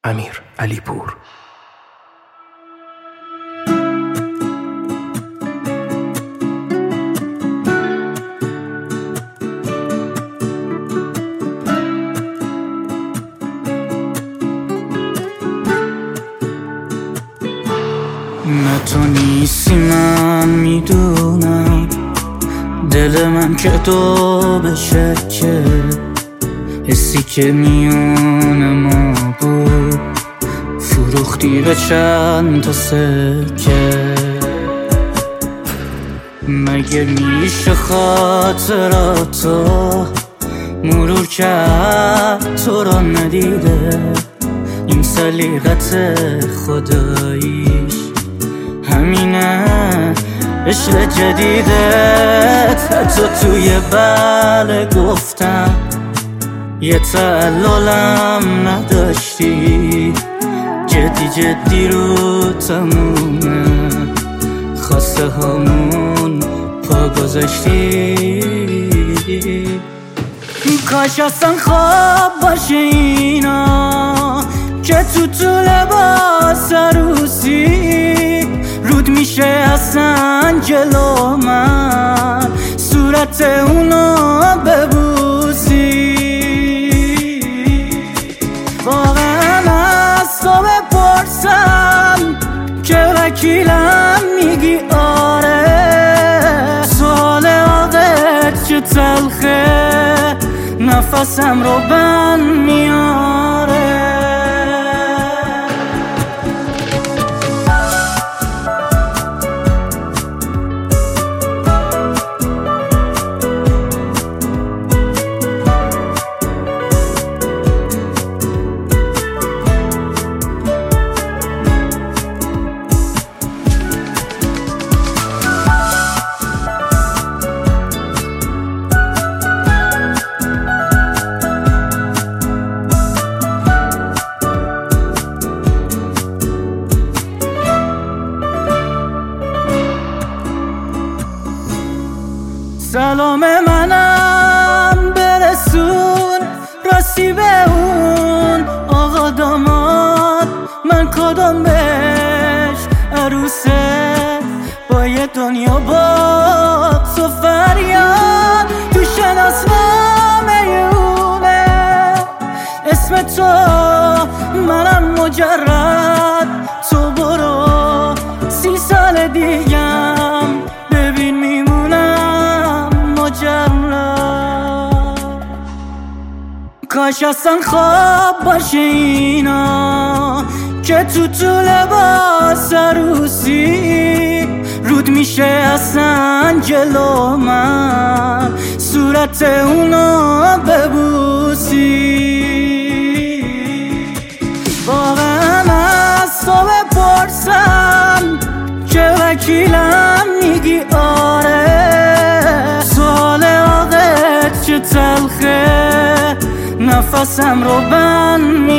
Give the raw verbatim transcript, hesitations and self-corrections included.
امیر علی پور. نه تو نیستی من میدونم، دل من که تو بشکه، حسی که میون ما بود فروختی به چند تا سکه. مگه میشه خاطراتو مرور کرد تو را ندیده؟ این سلیقت خداییش همینه، عشق جدیدت. حتی توی بله گفتم یه تعللم نداشتی، جدی جدی رو تمومه خواسته همون پا گذاشتی. کاش اصلا خواب باشه اینا که تو تو لباس عروسی رود میشه اصلا جلو من صورت اونا ببوسی. واقعا از تو بپرسم که وکیلم میگی آره، سوال عادت چه تلخه نفسم رو بند میاره. سلام منم برسون راستی به اون آقا داماد، من کدام بهش عروسه با یه دنیا با تو فریاد تو شناسنامه اونه اسم تو، منم مجرد. تو برو سی سال دیگم ببین میمونم مجرد. کاش اصلا خواب باشه اینا که تو تو لباس عروسی رود میشه اصلا جلو من صورت اونا ببوسی. واقعا از تو بپرسم که وکیلم میگی آره، سوال عادت چه تلخه نفسم رو بند